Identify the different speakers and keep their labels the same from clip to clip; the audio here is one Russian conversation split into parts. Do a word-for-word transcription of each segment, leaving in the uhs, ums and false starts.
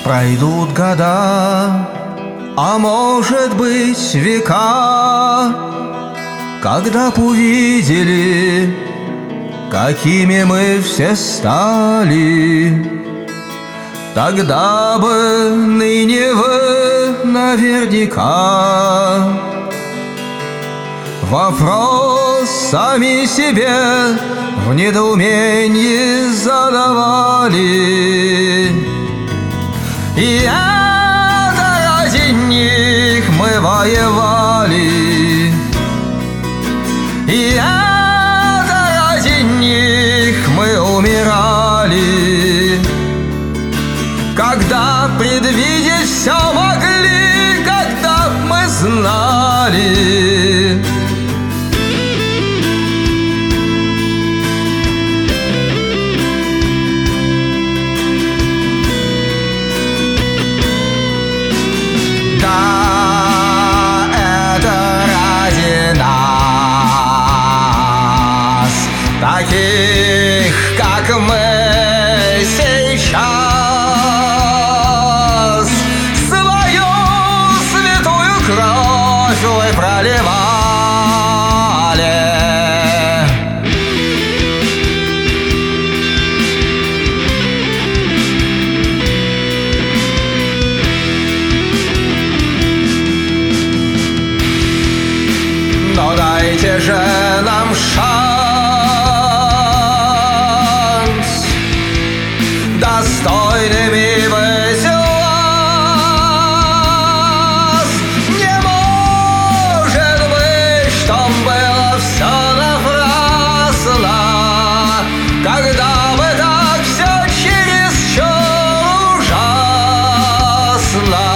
Speaker 1: Пройдут года, а может быть века, когда б увидели, какими мы все стали, тогда бы ныне вы наверняка вопрос сами себе в недоумении задавали. И это ради них мы воевали, и это ради них мы умирали. Когда предвидеть все могли, когда б мы знали. Да, это ради нас, таких, как мы сейчас, свою святую кровь вы проливали. Но дайте же нам шанс достойными быть вас. Не может быть, чтоб было все напрасно, когда бы так все чересчур ужасно.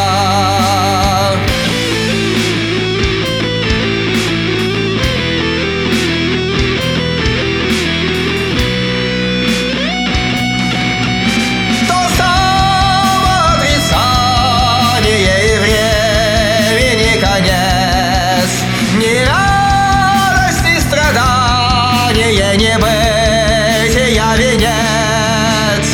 Speaker 1: Не быть я венец.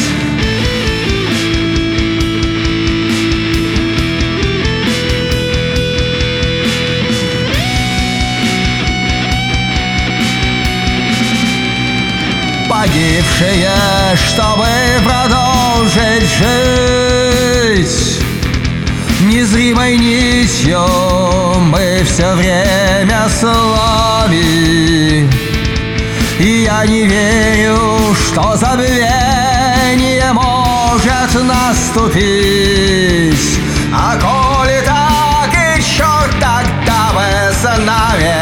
Speaker 1: Погибшие, чтобы продолжить жить, незримой нитью мы все время слали. И я не верю, что забвение может наступить. А коли так, и черт, тогда вы с нами.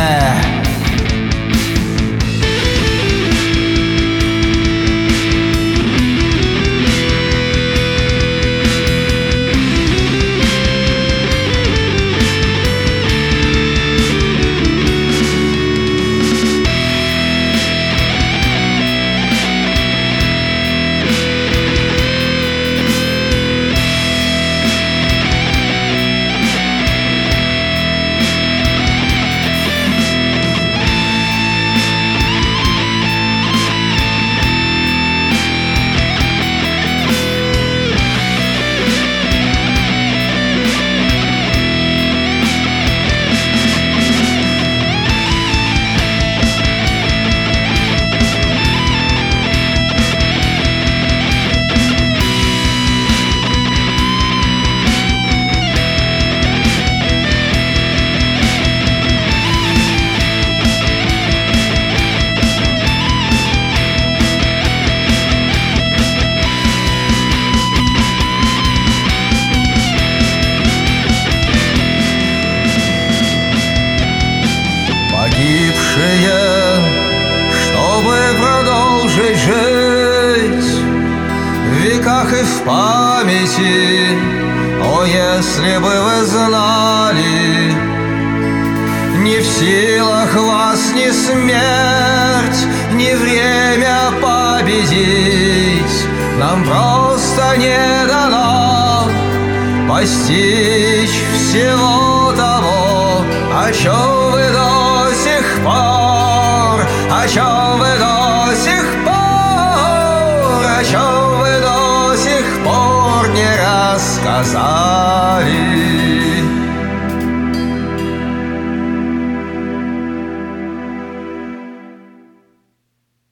Speaker 1: Чтобы продолжить жить в веках и в памяти. О, если бы вы знали, не в силах вас ни смерть, ни время победить. Нам просто не дано постичь всего того, о чем вы до сих пор, о чем вы до сих пор, о чем вы до сих пор не раз. на заре.